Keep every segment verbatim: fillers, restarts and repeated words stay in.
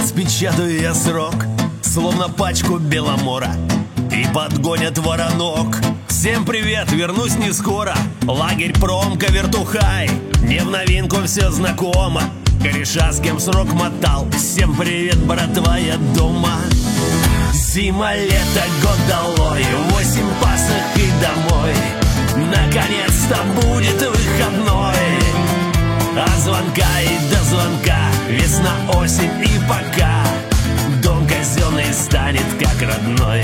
Распечатаю я срок, словно пачку Беломора, и подгонят воронок. Всем привет, вернусь не скоро. Лагерь, промка, вертухай, не в новинку, все знакомо. Кореша, с кем срок мотал. Всем привет, братва, я дома. Зима, лето, год долой, восемь пасок и домой. Наконец-то будет выходной. От звонка и до звонка, весна, осень и пока дом казенный станет как родной.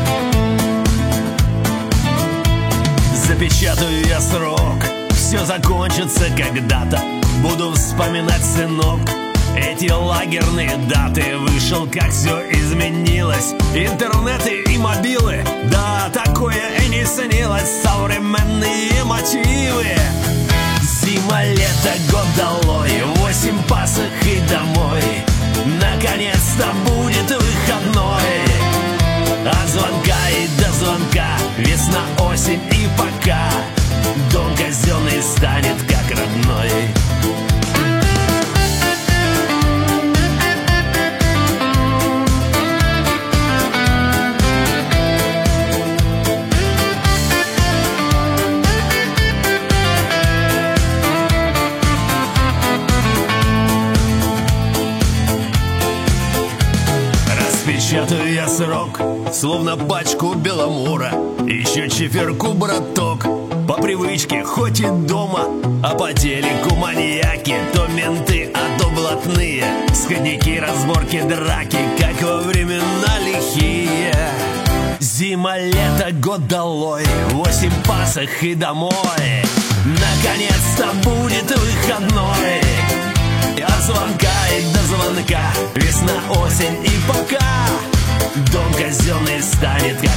Запечатаю я срок, все закончится когда-то. Буду вспоминать, сынок, эти лагерные даты. Вышел, как все изменилось, интернеты и мобилы. Да, такое и не снилось, современные мотивы. Зима, лето, год долой, восемь пасок и домой. Наконец-то будет выходной. От звонка и до звонка, весна, осень и пока дом казенный станет как родной. Распечатаю я срок, словно пачку Беломора, еще чеферку, браток. По привычке, хоть и дома, а по телеку маньяки. То менты, а то блатные, сходники, разборки, драки, как во времена лихие. Зима, лето, год долой, восемь пасок и домой. Наконец-то будет выходной. От звонка и до звонка, весна, осень и пока дом казенный станет